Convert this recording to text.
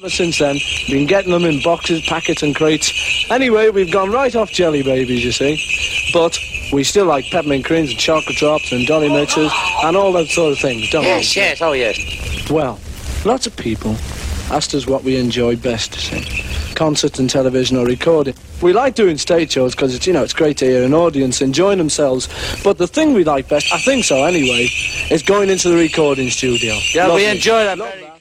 Ever since then, been getting them in boxes, packets and crates. Anyway, we've gone right off Jelly Babies, you see. But we still like peppermint creams and chocolate drops and dolly mixes and all that sort of things, don't we? Yes, oh yes. Well, lots of people asked us what we enjoy best to sing. Concert and television or recording. We like doing stage shows because it's, it's great to hear an audience enjoying themselves. But the thing we like best, I think so anyway, is going into the recording studio. Yeah, Lovely. we enjoy that.